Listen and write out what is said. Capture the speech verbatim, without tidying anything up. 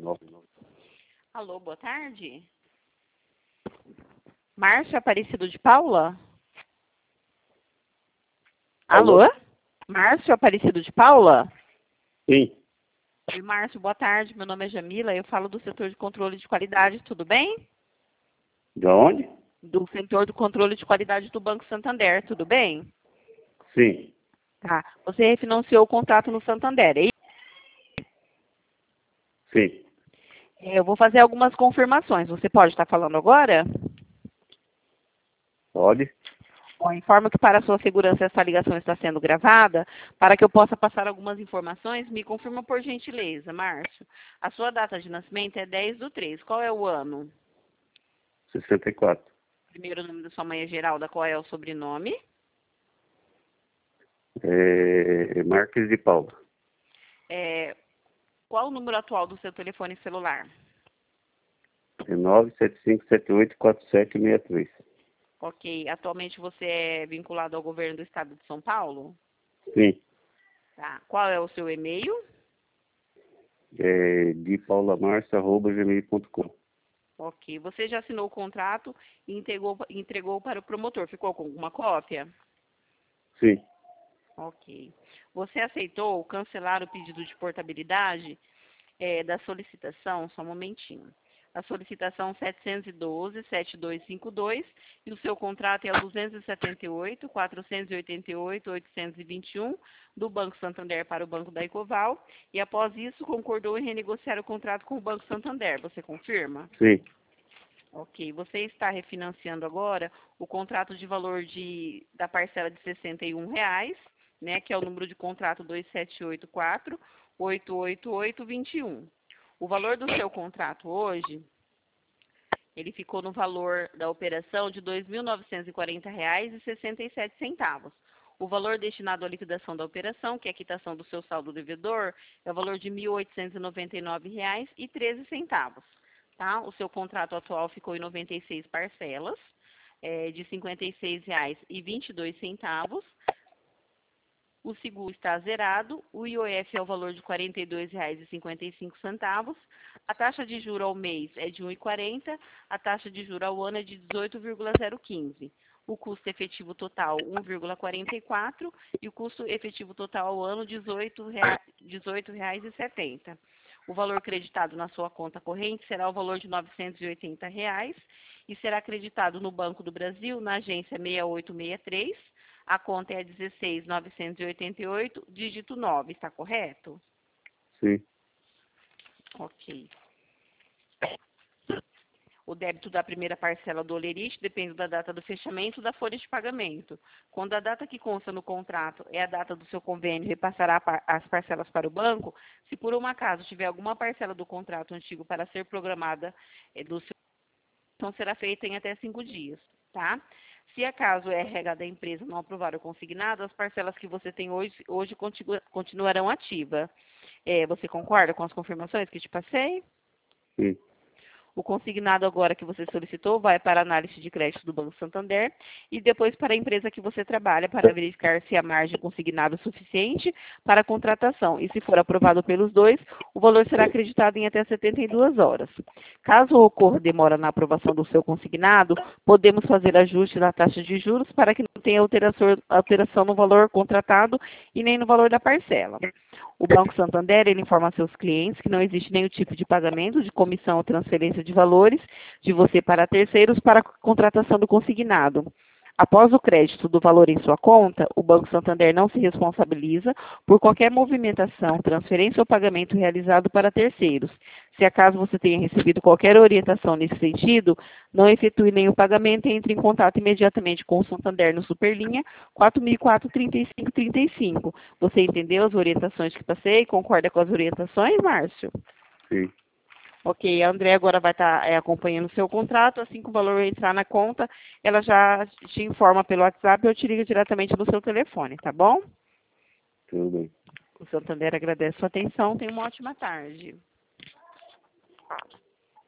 Alô, boa tarde. Márcio Aparecido de Paula? Alô? Alô? Márcio Aparecido de Paula? Sim. Oi, Márcio, boa tarde. Meu nome é Jamila, eu falo do setor de controle de qualidade, tudo bem? De onde? Do setor do controle de qualidade do Banco Santander, tudo bem? Sim. Tá. Você refinanciou o contrato no Santander, é isso? Sim. Eu vou fazer algumas confirmações. Você pode estar falando agora? Pode? Bom, informo que para a sua segurança essa ligação está sendo gravada. Para que eu possa passar algumas informações, me confirma por gentileza, Márcio. A sua data de nascimento é dez do três. Qual é o ano? sessenta e quatro. Primeiro nome da sua mãe é Geralda. Qual é o sobrenome? É... Marques de Paula. É, qual o número atual do seu telefone celular? É nove sete cinco sete oito quatro sete seis três. Ok. Atualmente você é vinculado ao governo do estado de São Paulo? Sim. Tá. Qual é o seu e-mail? É de paulamarcia arroba gmail ponto com. Ok. Você já assinou o contrato e entregou, entregou para o promotor. Ficou com alguma cópia? Sim. Ok. Você aceitou cancelar o pedido de portabilidade é, da solicitação? Só um momentinho. A solicitação setecentos e doze, sete dois cinco dois e o seu contrato é o duzentos e setenta e oito, quatrocentos e oitenta e oito, oitocentos e vinte e um do Banco Santander para o Banco da Ecoval e após isso concordou em renegociar o contrato com o Banco Santander. Você confirma? Sim. Ok. Você está refinanciando agora o contrato de valor de, da parcela de sessenta e um reais, né, que é o número de contrato dois sete oito quatro, oito oito oito, dois um. O valor do seu contrato hoje, ele ficou no valor da operação de dois mil novecentos e quarenta reais e sessenta e sete centavos. O valor destinado à liquidação da operação, que é a quitação do seu saldo devedor, é o valor de mil oitocentos e noventa e nove reais e treze centavos. Tá? O seu contrato atual ficou em noventa e seis parcelas, é, de cinquenta e seis reais e vinte e dois centavos. O seguro está zerado, o I O F é o valor de quarenta e dois reais e cinquenta e cinco centavos, a taxa de juros ao mês é de um vírgula quarenta, a taxa de juros ao ano é de dezoito vírgula zero quinze. O custo efetivo total um vírgula quarenta e quatro e o custo efetivo total ao ano dezoito reais e setenta. O valor creditado na sua conta corrente será o valor de novecentos e oitenta reais e será acreditado no Banco do Brasil, na agência seis oito seis três. A conta é dezesseis mil novecentos e oitenta e oito, dígito nove, está correto? Sim. Ok. O débito da primeira parcela do olerite depende da data do fechamento da folha de pagamento. Quando a data que consta no contrato é a data do seu convênio, repassará as parcelas para o banco. Se por um acaso tiver alguma parcela do contrato antigo para ser programada é, do seu, então será feita em até cinco dias, tá? Se acaso o R H da empresa não aprovar o consignado, as parcelas que você tem hoje, hoje continu, continuarão ativas. É, você concorda com as confirmações que te passei? Sim. O consignado agora que você solicitou vai para a análise de crédito do Banco Santander e depois para a empresa que você trabalha para verificar se a margem consignada é suficiente para a contratação. E se for aprovado pelos dois, o valor será acreditado em até setenta e duas horas. Caso ocorra demora na aprovação do seu consignado, podemos fazer ajuste na taxa de juros para que não tenha alteração, alteração no valor contratado e nem no valor da parcela. O Banco Santander ele informa a seus clientes que não existe nenhum tipo de pagamento de comissão ou transferência de valores de você para terceiros para a contratação do consignado. Após o crédito do valor em sua conta, o Banco Santander não se responsabiliza por qualquer movimentação, transferência ou pagamento realizado para terceiros. Se acaso você tenha recebido qualquer orientação nesse sentido, não efetue nenhum pagamento e entre em contato imediatamente com o Santander no Superlinha quatro mil e quatro, trinta e cinco, trinta e cinco. Você entendeu as orientações que passei? Concorda com as orientações, Márcio? Sim. Ok, a André agora vai estar é, acompanhando o seu contrato, assim que o valor entrar na conta, ela já te informa pelo WhatsApp ou te liga diretamente no seu telefone, tá bom? Tudo bem. O Santander agradece a sua atenção, tenha uma ótima tarde.